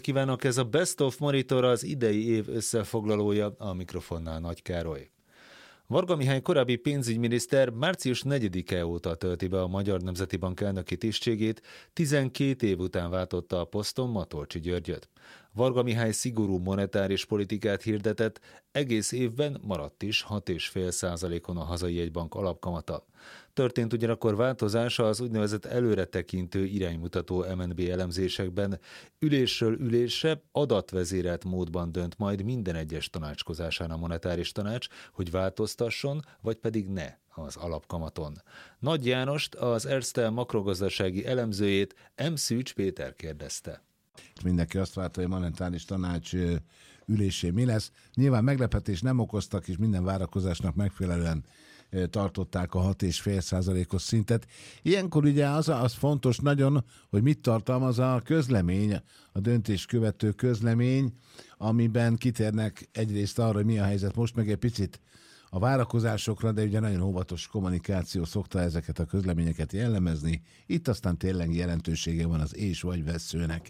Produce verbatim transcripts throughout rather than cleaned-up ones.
Kívánok, ez a Best of Monitor az idei év összefoglalója, a mikrofonnál Nagy Károly. Varga Mihály korábbi pénzügyminiszter március negyedike óta tölti be a Magyar Nemzeti Bank elnöki tisztségét, tizenkét év után váltotta a poszton Matolcsy Györgyöt. Varga Mihály szigorú monetáris politikát hirdetett, egész évben maradt is hat egész öt százalékon a hazai jegybank alapkamata. Történt ugyanakkor változása az úgynevezett előretekintő iránymutató em en bé elemzésekben. Ülésről ülésre adatvezérelt módban dönt majd minden egyes tanácskozásán a monetáris tanács, hogy változtasson, vagy pedig ne az alapkamaton. Nagy Jánost, az Erste makrogazdasági elemzőjét M. Szűcs Péter kérdezte. Mindenki azt várta, hogy a monetáris tanács ülésé mi lesz. Nyilván meglepetés nem okoztak, és minden várakozásnak megfelelően tartották a hat egész öt százalékos szintet. Ilyenkor ugye az, az fontos nagyon, hogy mit tartalmaz a közlemény, a döntés követő közlemény, amiben kitérnek egyrészt arra, hogy mi a helyzet most, meg egy picit a várakozásokra, de ugye nagyon óvatos kommunikáció szokta ezeket a közleményeket jellemezni. Itt aztán tényleg jelentősége van az és vagy vesszőnek.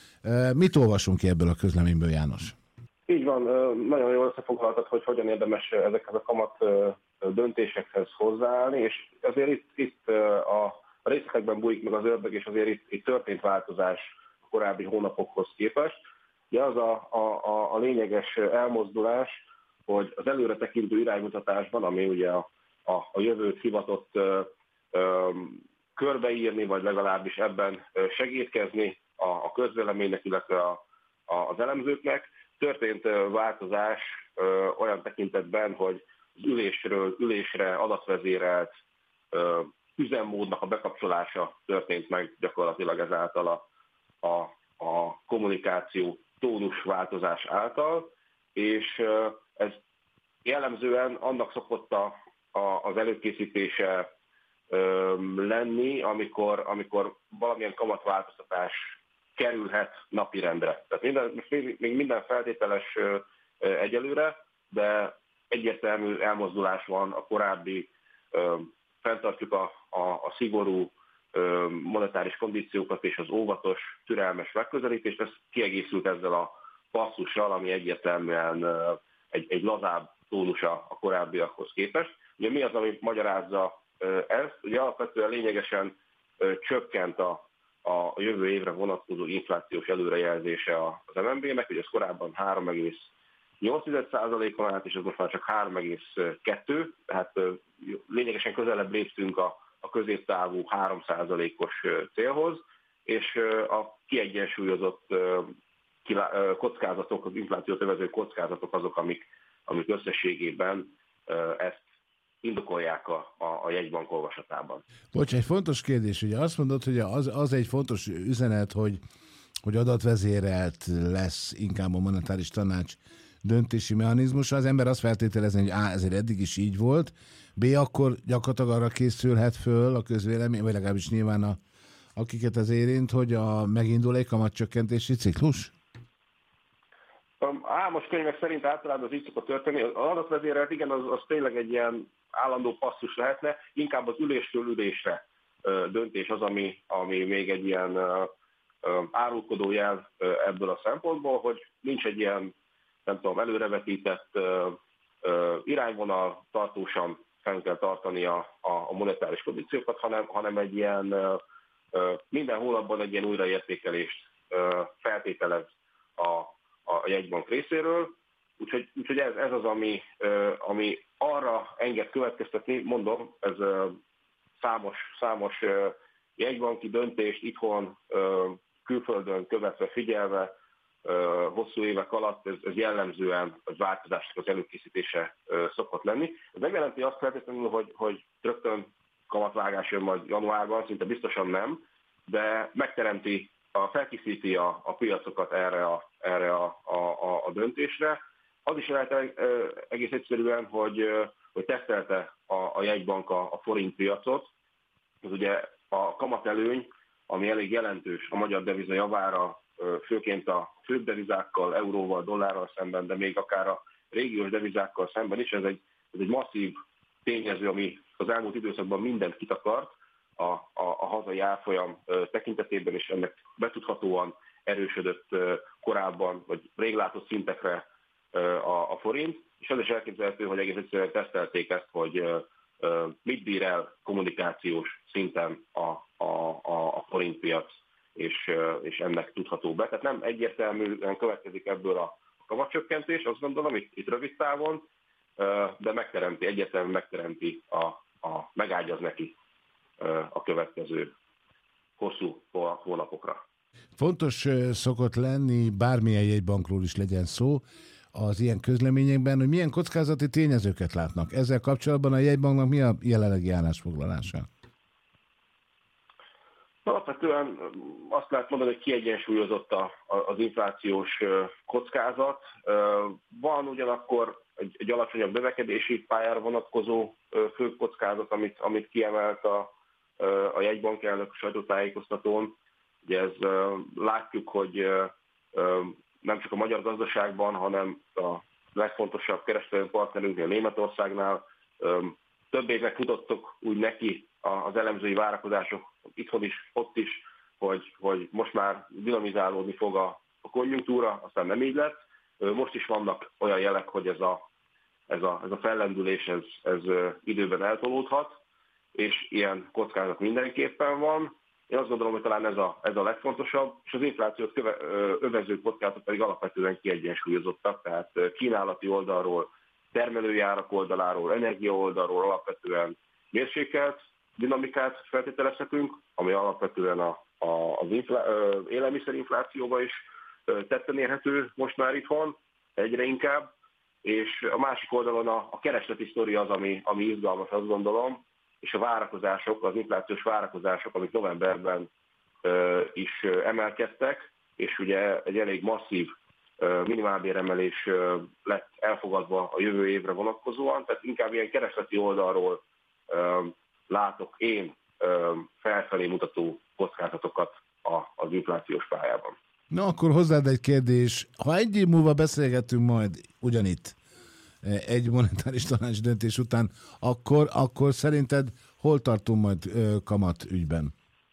Mit olvasunk ki ebből a közleményből, János? Így van, nagyon jól összefoglaltad, hogy hogyan érdemes ezekhez a kamat döntésekhez hozzáállni, és azért itt, itt a részletekben bújik meg az ördög, és azért itt, itt történt változás a korábbi hónapokhoz képest. Ugye az a, a, a lényeges elmozdulás, hogy az előretekintő iránymutatásban, ami ugye a, a, a jövőt hivatott ö, ö, körbeírni, vagy legalábbis ebben segítkezni a, a közvéleménynek, illetve a, a, az elemzőknek, történt változás ö, olyan tekintetben, hogy az ülésről ülésre adatvezérelt ö, üzemmódnak a bekapcsolása történt meg gyakorlatilag ezáltal a, a, a kommunikáció tónus változás által, és ö, ez jellemzően annak szokott a, a, az előkészítése ö, lenni, amikor, amikor valamilyen kamatváltoztatás kerülhet napirendre. Tehát minden, most még, még minden feltételes ö, ö, egyelőre, de egyértelmű elmozdulás van a korábbi, ö, fenntartjuk a, a, a szigorú ö, monetáris kondíciókat és az óvatos, türelmes megközelítést, ez kiegészült ezzel a passzussal, ami egyértelműen ö, egy, egy lazább tónusa a korábbiakhoz képest. Ugye mi az, ami magyarázza ö, ezt? Ugye alapvetően lényegesen ö, csökkent a, a jövő évre vonatkozó inflációs előrejelzése az em en bé-nek, hogy ez korábban három egész nyolc százalékon állt, és ez most már csak három egész kettő, tehát lényegesen közelebb léptünk a, a középtávú három százalékos célhoz, és a kiegyensúlyozott kockázatok, az inflációt övező kockázatok azok, amik, amik összességében ezt indokolják a, a, a jegybank olvasatában. Bocs, egy fontos kérdés, ugye azt mondod, hogy az, az egy fontos üzenet, hogy, hogy adatvezérelt lesz inkább a monetáris tanács döntési mechanizmusa. Az ember azt feltételezni, hogy A, ezért eddig is így volt, B, akkor gyakorlatilag arra készülhet föl a közvélemény, vagy legalábbis nyilván a, akiket az érint, hogy a, megindul egy kamatcsökkentési ciklus? Álmos könyvek szerint általában az így szokott történni. Az adatvezérelt, igen, az, az tényleg egy ilyen állandó passzus lehetne, inkább az ülésről ülésre döntés az, ami, ami még egy ilyen árulkodó jel ebből a szempontból, hogy nincs egy ilyen, nem tudom, előrevetített irányvonal, tartósan fenn kell tartani a, a monetáris kondíciókat, hanem, hanem egy ilyen minden hónapban egy ilyen újraértékelést feltételez a a jegybank részéről, úgyhogy, úgyhogy ez, ez az, ami, ami arra enged következtetni, mondom, ez számos, számos jegybanki döntést itthon, külföldön követve, figyelve, hosszú évek alatt ez, ez jellemzően az változásnak az előkészítése szokott lenni. Ez nem jelenti azt feltétlenül, hogy, hogy rögtön kamatvágás jön majd januárban, szinte biztosan nem, de megteremti, a, felkészíti a, a piacokat erre a, erre a, a, a döntésre. Az is lehet egész egyszerűen, hogy, hogy tesztelte a, a jegybank a, a forint piacot. Ez ugye a kamatelőny, ami elég jelentős a magyar deviza javára, főként a főbb devizákkal, euróval, dollárral szemben, de még akár a régiós devizákkal szemben is. Ez egy, ez egy masszív tényező, ami az elmúlt időszakban mindent kitakart a, a, a hazai árfolyam tekintetében, és ennek betudhatóan erősödött korábban, vagy rég látott szintekre a, a forint, és az is elképzelhető, hogy egész egyszerűen tesztelték ezt, hogy mit bír el kommunikációs szinten a, a, a, a forintpiac, és, és ennek tudható be. Tehát nem egyértelműen következik ebből a kamatcsökkentés, azt gondolom, itt, itt rövid távon, de megteremti, egyértelműen megteremti, a, a, megágyaz neki a következő hosszú hónapokra. Fontos szokott lenni, bármilyen jegybankról is legyen szó, az ilyen közleményekben, hogy milyen kockázati tényezőket látnak. Ezzel kapcsolatban a jegybanknak mi a jelenlegi állásfoglalása? Alapvetően azt lehet mondani, hogy kiegyensúlyozott az inflációs kockázat. Van ugyanakkor egy, egy alacsonyabb növekedési pályára vonatkozó fő kockázat, amit, amit kiemelt a, a jegybank elnök sajtótájékoztatón. Ugye ez látjuk, hogy nem csak a magyar gazdaságban, hanem a legfontosabb kereskedelmi partnerünknél, Németországnál több évnek futottok úgy neki az elemzői várakozások itthon is, ott is, hogy, hogy most már dinamizálódni fog a, a konjunktúra, aztán nem így lett. Most is vannak olyan jelek, hogy ez a, ez a, ez a fellendülés ez, ez időben eltolódhat, és ilyen kockázat mindenképpen van. Én azt gondolom, hogy talán ez a, ez a legfontosabb, és az inflációt köve, övező kockázatok pedig alapvetően kiegyensúlyozottak, tehát kínálati oldalról, termelői árak oldaláról, energia oldalról alapvetően mérsékelt dinamikát feltételezhetünk, ami alapvetően a, a, az inflá, élelmiszerinflációban is tetten érhető most már itthon, egyre inkább, és a másik oldalon a, a keresleti sztori az, ami, ami izgalmas, azt gondolom, és a várakozások, az inflációs várakozások, amik novemberben uh, is uh, emelkedtek, és ugye egy elég masszív uh, minimálbéremelés uh, lett elfogadva a jövő évre vonatkozóan, tehát inkább ilyen keresleti oldalról uh, látok én uh, felfelé mutató kockázatokat a, az inflációs pályában. Na akkor hozzád egy kérdés. Ha egy év múlva beszélgetünk majd ugyanitt, egy monetáris tanács döntés után, akkor, akkor szerinted hol tartunk majd ö, kamat ügyben?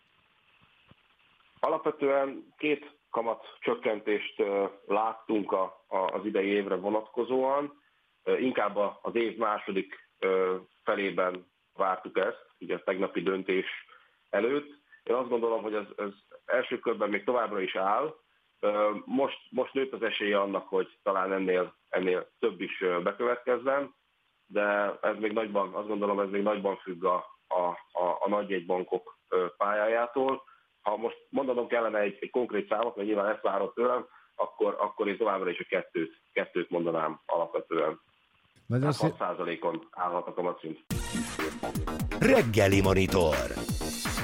Alapvetően két kamat csökkentést ö, láttunk a, a, az idei évre vonatkozóan. Ö, inkább az év második ö, felében vártuk ezt, ugye a tegnapi döntés előtt. Én azt gondolom, hogy ez, ez első körben még továbbra is áll. Most, most nőtt az esélye annak, hogy talán ennél, ennél több is bekövetkezzen, de ez még nagyban, azt gondolom, ez még nagyban függ a, a, a, a nagyjegybankok pályájától. Ha most mondanom kellene egy, egy konkrét számot, mert nyilván ezt várod tőlem, akkor, akkor én továbbra is a kettőt, kettőt mondanám alapvetően. hat százalékon állhat a kamatszint. Reggeli Monitor.